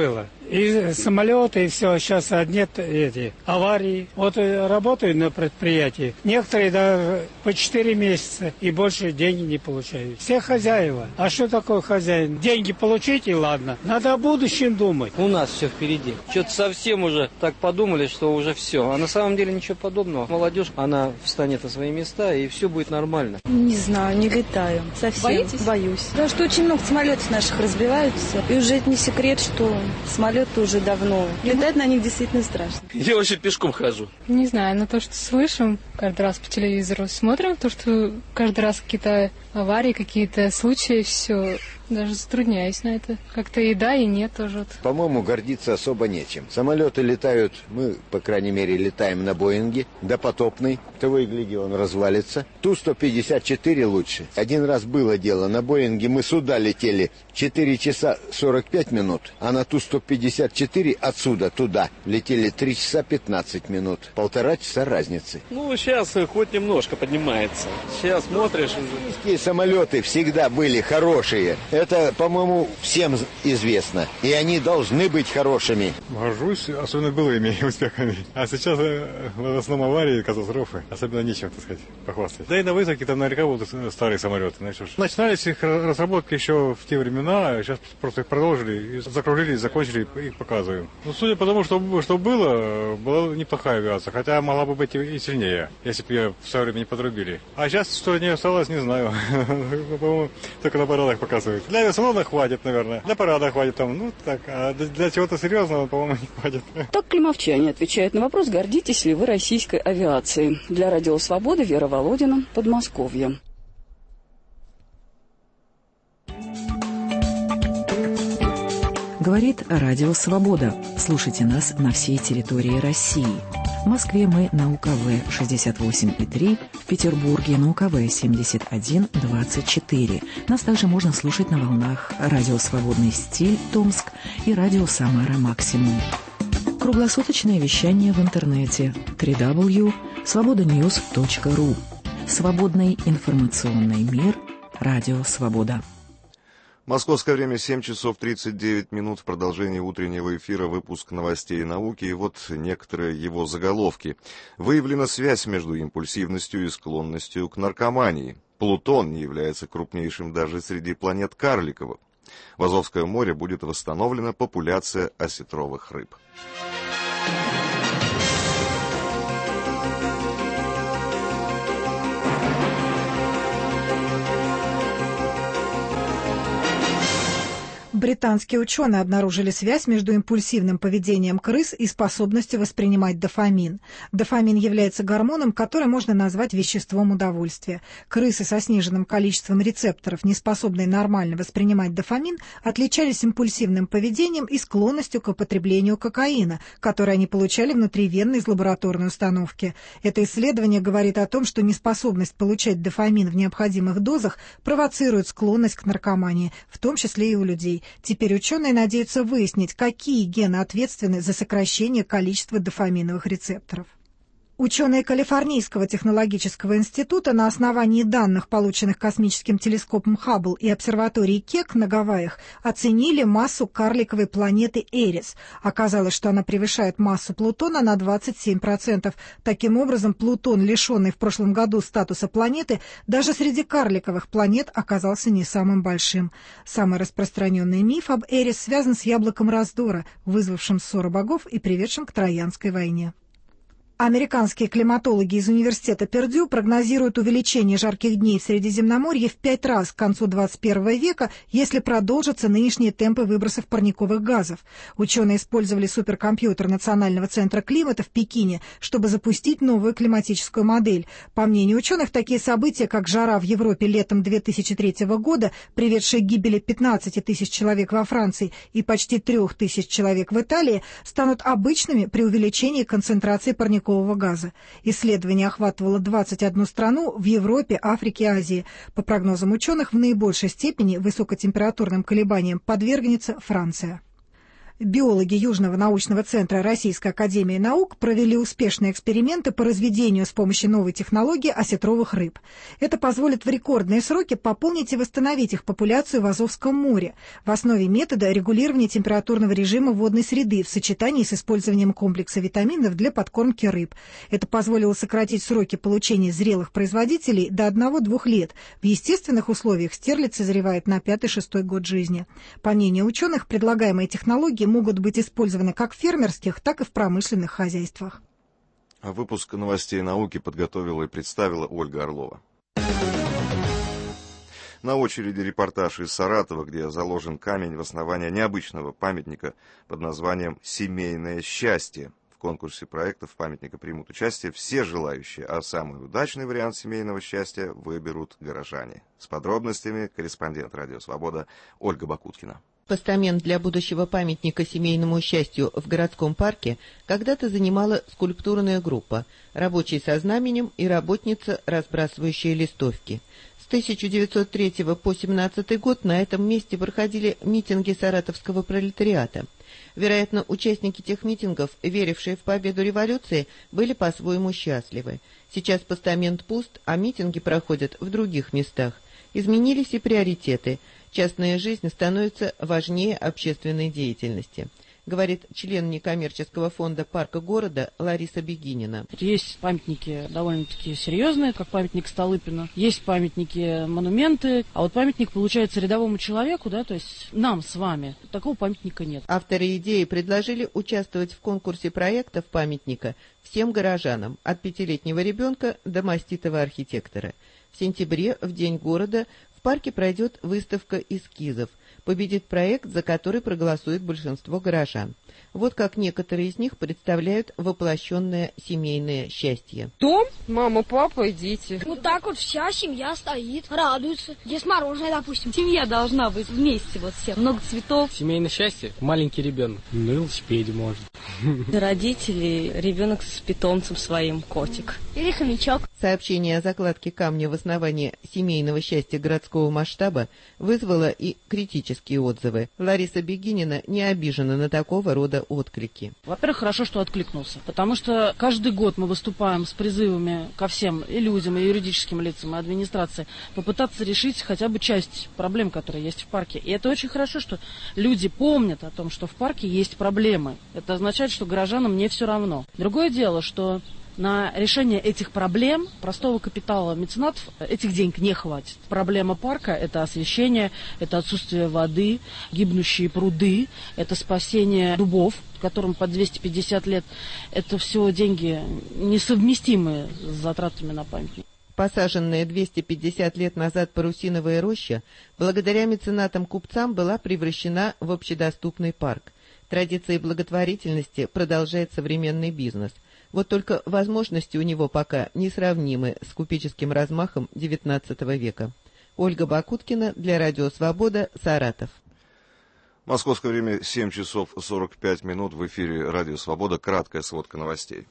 И самолеты, и все, сейчас нет эти аварии. Вот работаю на предприятии. Некоторые даже по четыре месяца и больше деньги не получают. Все хозяева. А что такое хозяин? Деньги получить и ладно. Надо о будущем думать. У нас все впереди. Что-то совсем уже так подумали, что уже все. А на самом деле ничего подобного. Молодежь, она встанет на свои места и все будет нормально. Не знаю, не летаю. Совсем. Боитесь? Боюсь. Потому что очень много самолетов наших разбиваются. И уже это не секрет, что самолеты уже давно. Летать на них действительно страшно. Я вообще пешком хожу. Не знаю, но то, что слышим каждый раз по телевизору, смотрим, то, что каждый раз какие-то аварии, какие-то случаи, все... Даже затрудняюсь на это. Как-то и да, и нет тоже. По-моему, гордиться особо нечем. Самолеты летают, мы, по крайней мере, летаем на Боинге, допотопный. Того и гляди, он развалится. Ту сто пятьдесят четыре лучше. Один раз было дело, на Боинге мы сюда летели четыре часа сорок пять минут, а на Ту сто пятьдесят четыре отсюда туда летели три часа пятнадцать минут. Полтора часа разницы. Ну, сейчас хоть немножко поднимается. Сейчас смотришь... Российские самолеты всегда были хорошие. Это, по-моему, всем известно. И они должны быть хорошими. Горжусь, особенно былыми успехами. А сейчас в основном аварии, катастрофы. Особенно нечем, так сказать, похвастать. Да и на выставке там наверняка будут старые самолеты. Значит, начинались их разработки еще в те времена. Сейчас просто их продолжили, закруглили, закончили, их показываем. Ну, судя по тому, что, что было, была неплохая авиация. Хотя могла бы быть и сильнее, если бы ее в свое время не подрубили. А сейчас, что не осталось, не знаю. По-моему, только на парадах показывают. Для авиасалона хватит, наверное. Для парада хватит там. Ну, так. А для чего-то серьезного, по-моему, не хватит. Так климовчане отвечают на вопрос, гордитесь ли вы российской авиацией. Для Радио Свобода Вера Володина, Подмосковье. Говорит Радио Свобода. Слушайте нас на всей территории России. В Москве мы на У К В шестьдесят восемь и три, в Петербурге на У К В семьдесят один двадцать четыре. Нас также можно слушать на волнах Радио Свободный стиль Томск и Радио Самара Максимум. Круглосуточное вещание в интернете дабл ю дабл ю дабл ю точка свобода ньюс точка ру. Свободный информационный мир. Радио Свобода. Московское время семь часов тридцать девять минут. В продолжении утреннего эфира выпуск новостей науки. И вот некоторые его заголовки. Выявлена связь между импульсивностью и склонностью к наркомании. Плутон не является крупнейшим даже среди планет карликовых. В Азовское море будет восстановлена популяция осетровых рыб. Британские ученые обнаружили связь между импульсивным поведением крыс и способностью воспринимать дофамин. Дофамин является гормоном, который можно назвать веществом удовольствия. Крысы со сниженным количеством рецепторов, не способные нормально воспринимать дофамин, отличались импульсивным поведением и склонностью к употреблению кокаина, который они получали внутривенно из лабораторной установки. Это исследование говорит о том, что неспособность получать дофамин в необходимых дозах провоцирует склонность к наркомании, в том числе и у людей. Теперь ученые надеются выяснить, какие гены ответственны за сокращение количества дофаминовых рецепторов. Ученые Калифорнийского технологического института на основании данных, полученных космическим телескопом Хаббл и обсерваторией Кек на Гавайях, оценили массу карликовой планеты Эрис. Оказалось, что она превышает массу Плутона на двадцать семь процентов. Таким образом, Плутон, лишенный в прошлом году статуса планеты, даже среди карликовых планет оказался не самым большим. Самый распространенный миф об Эрис связан с яблоком раздора, вызвавшим ссору богов и приведшим к Троянской войне. Американские климатологи из университета Пердью прогнозируют увеличение жарких дней в Средиземноморье в пять раз к концу двадцать первого века, если продолжатся нынешние темпы выбросов парниковых газов. Ученые использовали суперкомпьютер Национального центра климата в Пекине, чтобы запустить новую климатическую модель. По мнению ученых, такие события, как жара в Европе летом две тысячи третьего года, приведшая к гибели пятнадцати тысяч человек во Франции и почти трёх тысяч человек в Италии, станут обычными при увеличении концентрации парниковых газа. Исследование охватывало двадцать одну страну в Европе, Африке и Азии. По прогнозам ученых, в наибольшей степени высокотемпературным колебаниям подвергнется Франция. Биологи Южного научного центра Российской академии наук провели успешные эксперименты по разведению с помощью новой технологии осетровых рыб. Это позволит в рекордные сроки пополнить и восстановить их популяцию в Азовском море. В основе метода регулирование температурного режима водной среды в сочетании с использованием комплекса витаминов для подкормки рыб. Это позволило сократить сроки получения зрелых производителей до одного-двух лет. В естественных условиях стерлядь созревает на пятый-шестой год жизни. По мнению ученых, предлагаемые технологии могут быть использованы как в фермерских, так и в промышленных хозяйствах. А выпуск новостей науки подготовила и представила Ольга Орлова. На очереди репортаж из Саратова, где заложен камень в основание необычного памятника под названием «Семейное счастье». В конкурсе проектов памятника примут участие все желающие, а самый удачный вариант семейного счастья выберут горожане. С подробностями корреспондент «Радио Свобода» Ольга Бакуткина. Постамент для будущего памятника семейному счастью в городском парке когда-то занимала скульптурная группа, рабочий со знаменем и работница, разбрасывающая листовки. С тысяча девятьсот третьего по семнадцатый год на этом месте проходили митинги саратовского пролетариата. Вероятно, участники тех митингов, верившие в победу революции, были по-своему счастливы. Сейчас постамент пуст, а митинги проходят в других местах. Изменились и приоритеты. Частная жизнь становится важнее общественной деятельности, говорит член некоммерческого фонда парка города Лариса Бегинина. Есть памятники довольно-таки серьезные, как памятник Столыпину, есть памятники, монументы, а вот памятник, получается, рядовому человеку, да, то есть нам с вами, такого памятника нет. Авторы идеи предложили участвовать в конкурсе проектов памятника всем горожанам, от пятилетнего ребенка до маститого архитектора. В сентябре, в День города, в парке пройдет выставка эскизов. Победит проект, за который проголосует большинство горожан. Вот как некоторые из них представляют воплощенное семейное счастье. Дом, мама, папа и дети. Вот так вот вся семья стоит, радуется. Есть мороженое, допустим. Семья должна быть вместе, вот все. Много цветов. Семейное счастье, маленький ребенок. На велосипеде можно. Родители, ребенок с питомцем своим, котик. Или хомячок. Сообщение о закладке камня в основании семейного счастья городского масштаба вызвало и критические отзывы. Лариса Бегинина не обижена на такого рода отклики. Во-первых, хорошо, что откликнулся, потому что каждый год мы выступаем с призывами ко всем и людям, и юридическим лицам, и администрации попытаться решить хотя бы часть проблем, которые есть в парке. И это очень хорошо, что люди помнят о том, что в парке есть проблемы. Это означает, что горожанам не все равно. Другое дело, что на решение этих проблем простого капитала меценатов этих денег не хватит. Проблема парка – это освещение, это отсутствие воды, гибнущие пруды, это спасение дубов, которым по двести пятьдесят лет. Это все деньги несовместимые с затратами на памятник. Посаженная двести пятьдесят лет назад парусиновая роща, благодаря меценатам-купцам была превращена в общедоступный парк. Традицией благотворительности продолжает современный бизнес. Вот только возможности у него пока несравнимы с купеческим размахом девятнадцатого века. Ольга Бакуткина для Радио Свобода, Саратов. Московское время семь часов сорок пять минут. В эфире Радио Свобода. Краткая сводка новостей.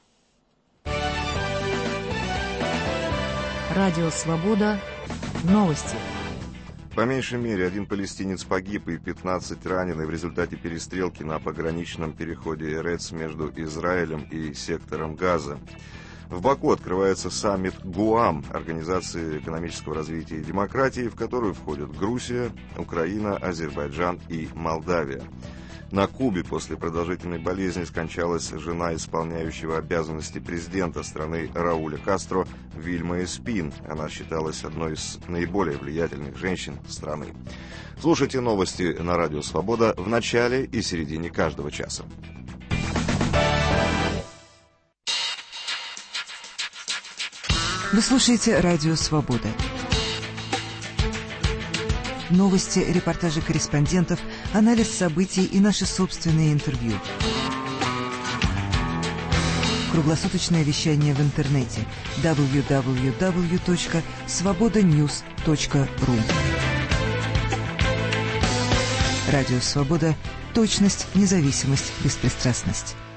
Радио Свобода. Новости. По меньшей мере один палестинец погиб и пятнадцать ранены в результате перестрелки на пограничном переходе Эрец между Израилем и сектором Газа. В Баку открывается саммит ГУАМ, Организации экономического развития и демократии, в которую входят Грузия, Украина, Азербайджан и Молдавия. На Кубе после продолжительной болезни скончалась жена исполняющего обязанности президента страны Рауля Кастро Вильма Эспин. Она считалась одной из наиболее влиятельных женщин страны. Слушайте новости на Радио Свобода в начале и середине каждого часа. Вы слушаете Радио Свобода. Новости, репортажи корреспондентов, анализ событий и наши собственные интервью. Круглосуточное вещание в интернете дабл ю дабл ю дабл ю точка свобода ньюс точка ру. Радио Свобода. Точность, независимость, беспристрастность.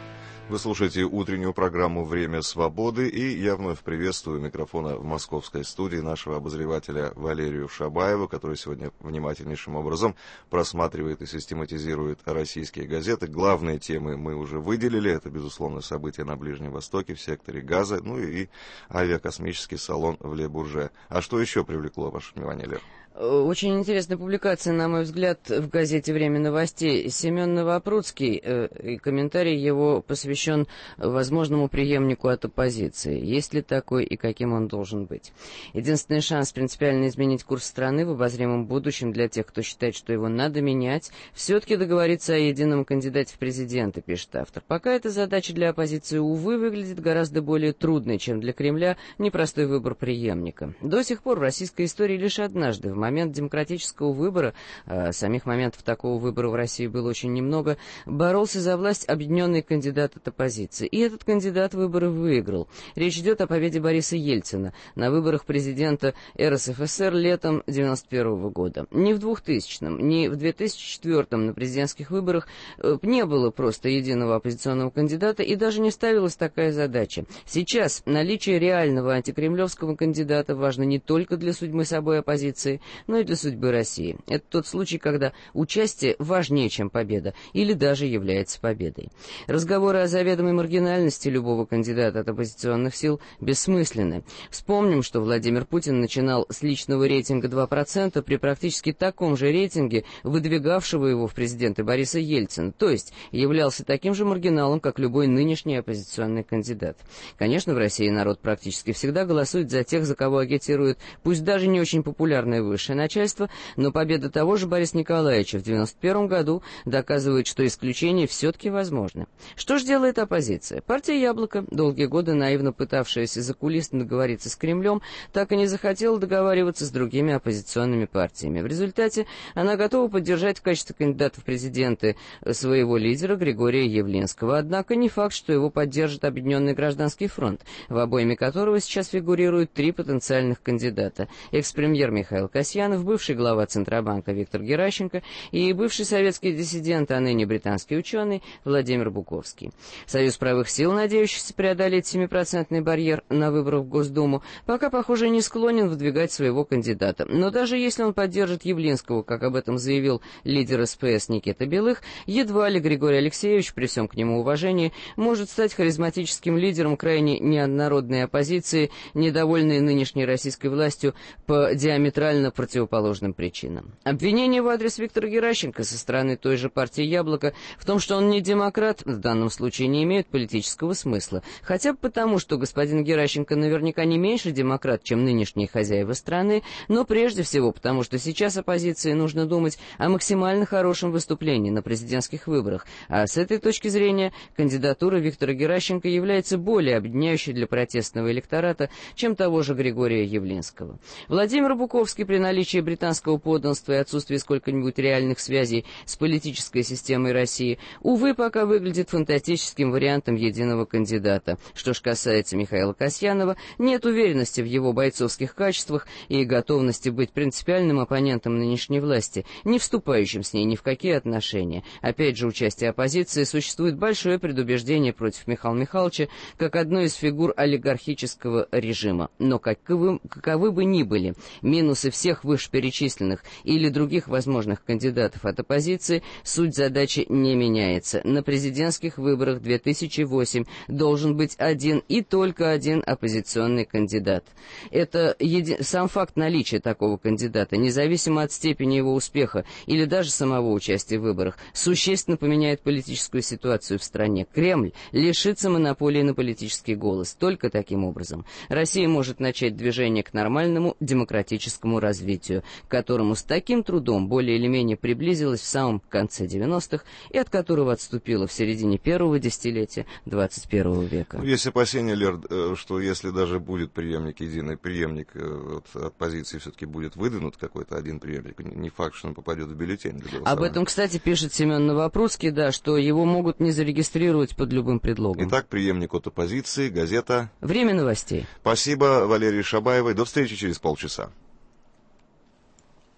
Вы слушаете утреннюю программу «Время свободы», и я вновь приветствую микрофона в московской студии нашего обозревателя Валерию Шабаеву, который сегодня внимательнейшим образом просматривает и систематизирует российские газеты. Главные темы мы уже выделили. Это, безусловно, события на Ближнем Востоке, в секторе Газа, ну и авиакосмический салон в Ле-Бурже. А что еще привлекло ваше внимание, Лер? Очень интересная публикация, на мой взгляд, в газете «Время новостей». Семен Новопрудский, э, и комментарий его посвящен возможному преемнику от оппозиции. Есть ли такой и каким он должен быть? Единственный шанс принципиально изменить курс страны в обозримом будущем для тех, кто считает, что его надо менять, все-таки договориться о едином кандидате в президенты, пишет автор. Пока эта задача для оппозиции, увы, выглядит гораздо более трудной, чем для Кремля непростой выбор преемника. До сих пор в российской истории лишь однажды, в момент демократического выбора, а самих моментов такого выбора в России было очень немного, боролся за власть объединенный кандидат от оппозиции. И этот кандидат выборы выиграл. Речь идет о победе Бориса Ельцина на выборах президента эр эс эф эс эр летом девяносто первого года. Ни в двухтысячном, ни в две тысячи четвёртом на президентских выборах не было просто единого оппозиционного кандидата, и даже не ставилась такая задача. Сейчас наличие реального антикремлевского кандидата важно не только для судьбы собой оппозиции, но и для судьбы России. Это тот случай, когда участие важнее, чем победа, или даже является победой. Разговоры о заведомой маргинальности любого кандидата от оппозиционных сил бессмысленны. Вспомним, что Владимир Путин начинал с личного рейтинга два процента при практически таком же рейтинге выдвигавшего его в президенты Бориса Ельцина, то есть являлся таким же маргиналом, как любой нынешний оппозиционный кандидат. Конечно, в России народ практически всегда голосует за тех, за кого агитирует, пусть даже не очень популярные высшее начальство, но победа того же Бориса Николаевича в девяносто первом году доказывает, что исключения все-таки возможны. Что же делает оппозиция? Партия «Яблоко», долгие годы наивно пытавшаяся закулисно договориться с Кремлем, так и не захотела договариваться с другими оппозиционными партиями. В результате она готова поддержать в качестве кандидата в президенты своего лидера Григория Явлинского, однако не факт, что его поддержит Объединенный гражданский фронт, в обойме которого сейчас фигурируют три потенциальных кандидата: экс-премьер Михаил Касьянов, бывший глава Центробанка Виктор Геращенко и бывший советский диссидент, а ныне британский ученый Владимир Буковский. Союз правых сил, надеющийся преодолеть семипроцентный барьер на выборах в Госдуму, пока, похоже, не склонен выдвигать своего кандидата. Но даже если он поддержит Явлинского, как об этом заявил лидер эс пэ эс Никита Белых, едва ли Григорий Алексеевич, при всем к нему уважении, может стать харизматическим лидером крайне неоднородной оппозиции, недовольной нынешней российской властью по диаметрально противоположным причинам. Обвинение в адрес Виктора Геращенко со стороны той же партии «Яблоко» в том, что он не демократ, в данном случае не имеет политического смысла. Хотя бы потому, что господин Геращенко наверняка не меньше демократ, чем нынешние хозяева страны, но прежде всего потому, что сейчас оппозиции нужно думать о максимально хорошем выступлении на президентских выборах. А с этой точки зрения кандидатура Виктора Геращенко является более объединяющей для протестного электората, чем того же Григория Явлинского. Владимир Буковский при наличии британского подданства и отсутствии сколько-нибудь реальных связей с политической системой России, увы, пока выглядит фантастическим вариантом единого кандидата. Что ж касается Михаила Касьянова, нет уверенности в его бойцовских качествах и готовности быть принципиальным оппонентом нынешней власти, не вступающим с ней ни в какие отношения. Опять же, участие оппозиции существует большое предубеждение против Михаила Михайловича как одной из фигур олигархического режима. Но каковы, каковы бы ни были минусы всех вышеперечисленных или других возможных кандидатов от оппозиции, суть задачи не меняется. На президентских выборах две тысячи восьмого должен быть один и только один оппозиционный кандидат. Это еди... сам факт наличия такого кандидата, независимо от степени его успеха или даже самого участия в выборах, существенно поменяет политическую ситуацию в стране. Кремль лишится монополии на политический голос. Только таким образом Россия может начать движение к нормальному демократическому развитию, к которому с таким трудом более или менее приблизилась в самом конце девяностых и от которого отступила в середине первого десятилетия двадцать первого века. Есть опасения, Лер, что если даже будет преемник, единый преемник от оппозиции, все-таки будет выдвинут какой-то один преемник, не факт, что он попадет в бюллетень для голосования. Об этом, кстати, пишет Семен Новопрудский, да, что его могут не зарегистрировать под любым предлогом. Итак, преемник от оппозиции, газета «Время новостей». Спасибо Валерии Шабаевой. До встречи через полчаса.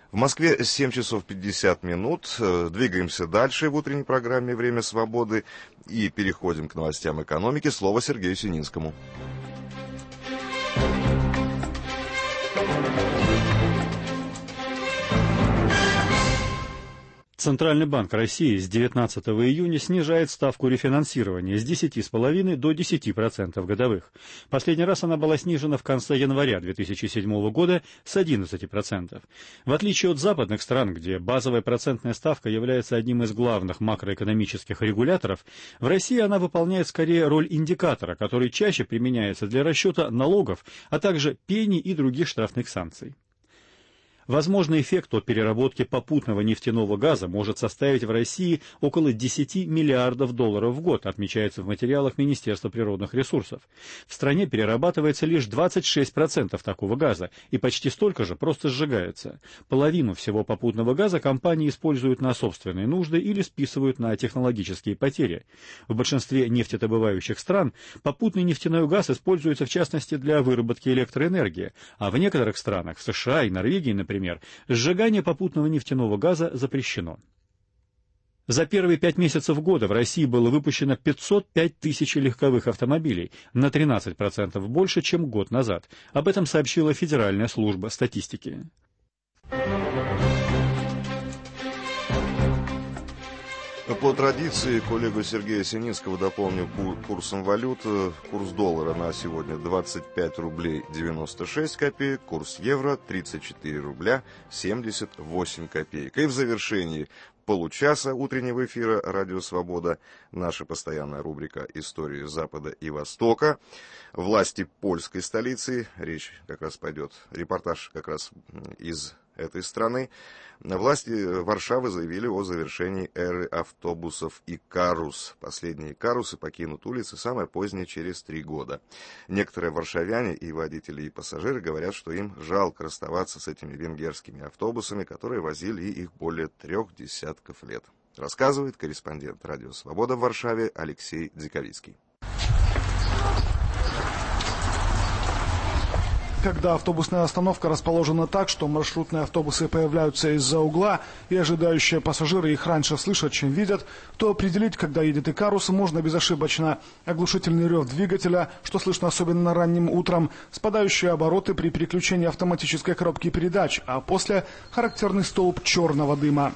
В Москве семь часов пятьдесят минут. Двигаемся дальше в утренней программе «Время свободы» и переходим к новостям экономики. Слово Сергею Сининскому. Центральный банк России с девятнадцатого июня снижает ставку рефинансирования с десяти целых пяти десятых до десяти процентов годовых. Последний раз она была снижена в конце января две тысячи седьмого года с одиннадцати процентов. В отличие от западных стран, где базовая процентная ставка является одним из главных макроэкономических регуляторов, в России она выполняет скорее роль индикатора, который чаще применяется для расчета налогов, а также пений и других штрафных санкций. Возможный эффект от переработки попутного нефтяного газа может составить в России около десяти миллиардов долларов в год, отмечается в материалах Министерства природных ресурсов. В стране перерабатывается лишь двадцать шесть процентов такого газа, и почти столько же просто сжигается. Половину всего попутного газа компании используют на собственные нужды или списывают на технологические потери. В большинстве нефтедобывающих стран попутный нефтяной газ используется в частности для выработки электроэнергии, а в некоторых странах, в США и Норвегии, например, Например, сжигание попутного нефтяного газа запрещено. За первые пять месяцев года в России было выпущено пятьсот пять тысяч легковых автомобилей, на тринадцать процентов больше, чем год назад. Об этом сообщила Федеральная служба статистики. По традиции, коллегу Сергея Сининского дополню курсом валют. Курс доллара на сегодня двадцать пять рублей девяносто шесть копеек, курс евро тридцать четыре рубля семьдесят восемь копеек. И в завершении получаса утреннего эфира «Радио Свобода» наша постоянная рубрика «Истории Запада и Востока». Власти польской столицы, речь как раз пойдет, репортаж как раз из этой страны. Власти Варшавы заявили о завершении эры автобусов «Икарус». Последние «Икарусы» покинут улицы самое позднее через три года. Некоторые варшавяне и водители, и пассажиры говорят, что им жалко расставаться с этими венгерскими автобусами, которые возили их более трех десятков лет. Рассказывает корреспондент «Радио Свобода» в Варшаве Алексей Дзиковицкий. Когда автобусная остановка расположена так, что маршрутные автобусы появляются из-за угла, и ожидающие пассажиры их раньше слышат, чем видят, то определить, когда едет Икарус, можно безошибочно. Оглушительный рев двигателя, что слышно особенно ранним утром, спадающие обороты при переключении автоматической коробки передач, а после характерный столб черного дыма.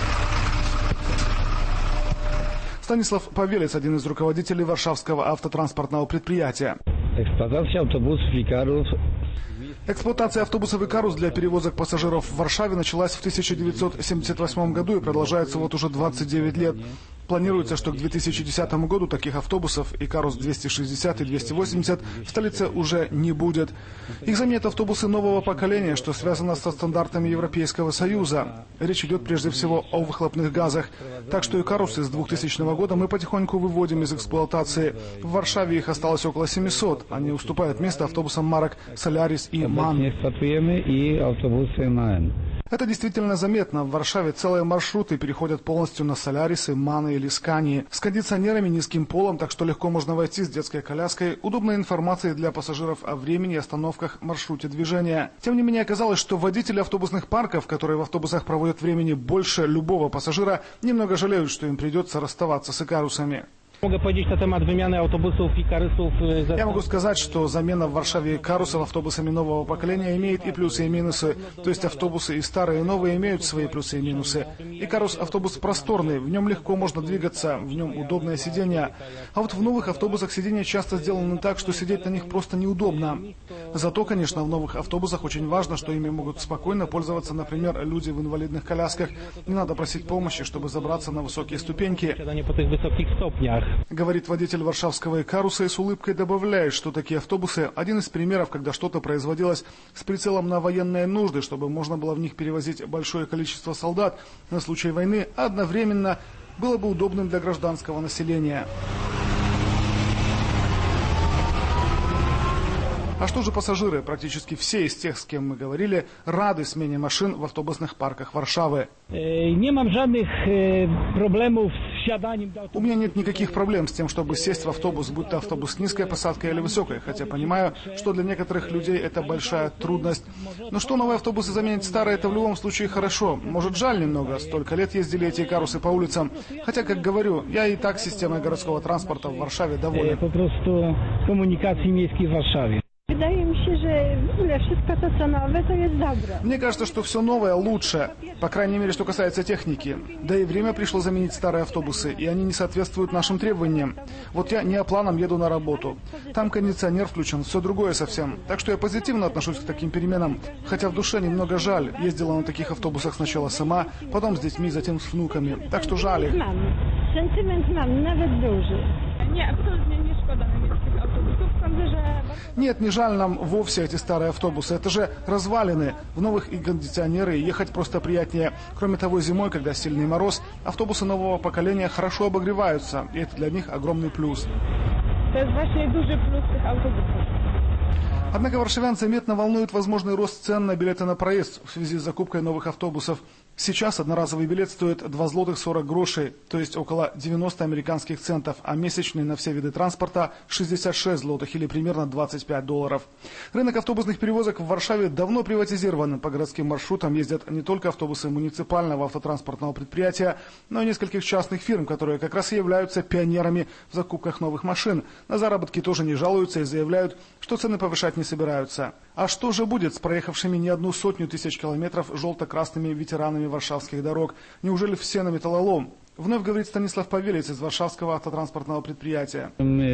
Станислав Павелец, один из руководителей Варшавского автотранспортного предприятия. Эксплуатация автобусов «Икарус». Эксплуатация автобусов «Икарус» для перевозок пассажиров в Варшаве началась в тысяча девятьсот семьдесят восьмом году и продолжается вот уже двадцать девять лет. Планируется, что к две тысячи десятому году таких автобусов «Икарус двести шестьдесят» и двести восемьдесят в столице уже не будет. Их заменят автобусы нового поколения, что связано со стандартами Европейского Союза. Речь идет прежде всего о выхлопных газах. Так что «Икарусы» с двухтысячного года мы потихоньку выводим из эксплуатации. В Варшаве их осталось около семисот. Они уступают место автобусам марок «Солярис» и «Ман». Это действительно заметно. В Варшаве целые маршруты переходят полностью на «Солярисы», «Маны» или «Скании». С кондиционерами, низким полом, так что легко можно войти с детской коляской. Удобной информацией для пассажиров о времени и остановках, маршруте движения. Тем не менее, оказалось, что водители автобусных парков, которые в автобусах проводят времени больше любого пассажира, немного жалеют, что им придется расставаться с «Икарусами». Mogę powiedzieć na temat wymiany autobusów i karysów. Я могу сказать, что замена в Варшаве «Икарусов» автобусами нового поколения имеет и плюсы, и минусы. То есть автобусы и старые, и новые имеют свои плюсы и минусы. «Икарус» автобус просторный, в нем легко можно двигаться, в нем удобное сиденье. А вот в новых автобусах сиденья часто сделаны так, что сидеть на них просто неудобно. Зато, конечно, в новых автобусах очень важно, что ими могут спокойно пользоваться, например, люди в инвалидных колясках. Не надо просить помощи, чтобы забраться на высокие ступеньки. Говорит водитель варшавского «Икаруса» и с улыбкой добавляет, что такие автобусы – один из примеров, когда что-то производилось с прицелом на военные нужды, чтобы можно было в них перевозить большое количество солдат на случай войны, а одновременно было бы удобным для гражданского населения. А что же пассажиры? Практически все из тех, с кем мы говорили, рады смене машин в автобусных парках Варшавы. Не mam żadnych problemów У меня нет никаких проблем с тем, чтобы сесть в автобус, будь то автобус с низкой посадкой или высокой, хотя понимаю, что для некоторых людей это большая трудность. Но что новые автобусы заменят старые, это в любом случае хорошо. Может, жаль немного, столько лет ездили эти икарусы по улицам. Хотя, как говорю, я и так системой городского транспорта в Варшаве доволен. Po prostu komunikacji miejskiej w Warszawie. Мне кажется, что все новое лучше, по крайней мере, что касается техники. Да и время пришло заменить старые автобусы, и они не соответствуют нашим требованиям. Вот я неопланом еду на работу. Там кондиционер включен, все другое совсем. Так что я позитивно отношусь к таким переменам, хотя в душе немного жаль. Ездила на таких автобусах сначала сама, потом с детьми, затем с внуками. Так что жаль их. Сентимент mam, nawet duży. Nie, absolutnie nie szkoda niemieckich autobusów. Sądzę, że... Нет, не жаль нам вовсе эти старые автобусы. Это же развалины. В новых и кондиционеры, и ехать просто приятнее. Кроме того, зимой, когда сильный мороз, автобусы нового поколения хорошо обогреваются. И это для них огромный плюс. To jest właśnie duży plus tych autobusów. Однако варшавян заметно волнует возможный рост цен на билеты на проезд в связи с закупкой новых автобусов. Сейчас одноразовый билет стоит два злотых сорок грошей, то есть около девяносто американских центов, а месячный на все виды транспорта шестьдесят шесть злотых или примерно двадцать пять долларов. Рынок автобусных перевозок в Варшаве давно приватизирован. По городским маршрутам ездят не только автобусы муниципального автотранспортного предприятия, но и нескольких частных фирм, которые как раз и являются пионерами в закупках новых машин. На заработки тоже не жалуются и заявляют, что цены повышать не собираются. А что же будет с проехавшими не одну сотню тысяч километров желто-красными ветеранами варшавских дорог? Неужели все на металлолом? Вновь говорит Станислав Павелец из Варшавского автотранспортного предприятия.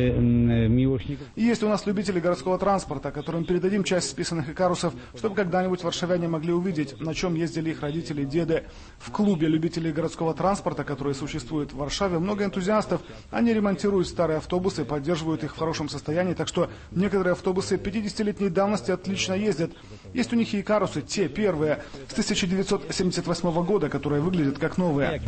И есть у нас любители городского транспорта, которым передадим часть списанных икарусов, чтобы когда-нибудь варшавяне могли увидеть, на чем ездили их родители и деды. В клубе любителей городского транспорта, который существует в Варшаве, много энтузиастов. Они ремонтируют старые автобусы, поддерживают их в хорошем состоянии, так что некоторые автобусы пятидесятилетней давности отлично ездят. Есть у них и икарусы, те первые, с тысяча девятьсот семьдесят восьмого года, которые выглядят как новые.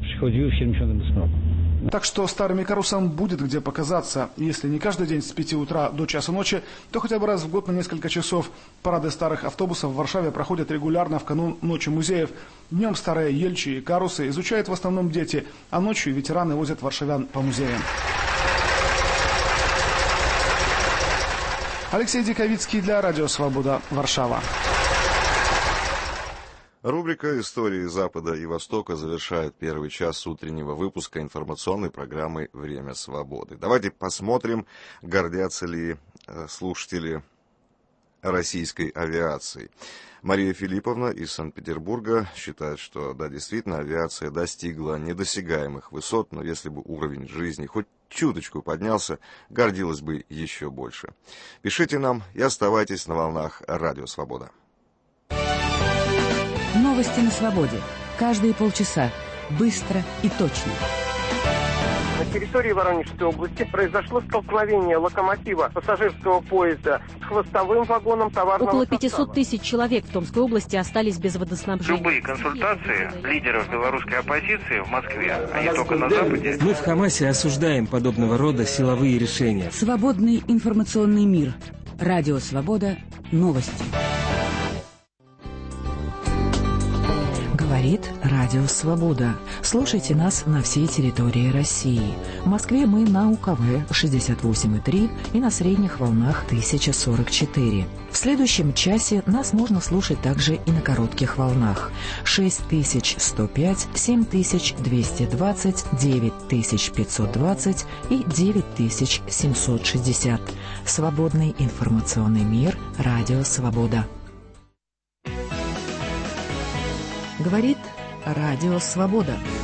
Так что старым икарусам будет где показаться. Если не каждый день с пяти утра до часа ночи, то хотя бы раз в год на несколько часов. Парады старых автобусов в Варшаве проходят регулярно в канун Ночи музеев. Днем старые ельчи и икарусы изучают в основном дети, а ночью ветераны возят варшавян по музеям. Алексей Диковицкий для Радио Свобода, Варшава. Рубрика «Истории Запада и Востока» завершает первый час утреннего выпуска информационной программы «Время свободы». Давайте посмотрим, гордятся ли слушатели российской авиацией. Мария Филипповна из Санкт-Петербурга считает, что, да, действительно, авиация достигла недосягаемых высот, но если бы уровень жизни хоть чуточку поднялся, гордилась бы еще больше. Пишите нам и оставайтесь на волнах Радио Свобода. Новости на свободе. Каждые полчаса. Быстро и точно. На территории Воронежской области произошло столкновение локомотива пассажирского поезда с хвостовым вагоном товарного Около состава. пятисот тысяч человек в Томской области остались без водоснабжения. Любые консультации лидеров белорусской оппозиции в Москве, а не только на Западе. Мы в Хамасе осуждаем подобного рода силовые решения. Свободный информационный мир. Радио Свобода. Новости. Говорит Радио Свобода. Слушайте нас на всей территории России. В Москве мы на УКВ шестьдесят восемь и три и на средних волнах тысяча сорок четыре. В следующем часе нас можно слушать также и на коротких волнах. шесть тысяч сто пять, семь тысяч двести двадцать, девять тысяч пятьсот двадцать и девять тысяч семьсот шестьдесят. Свободный информационный мир. Радио Свобода. Говорит Радио Свобода.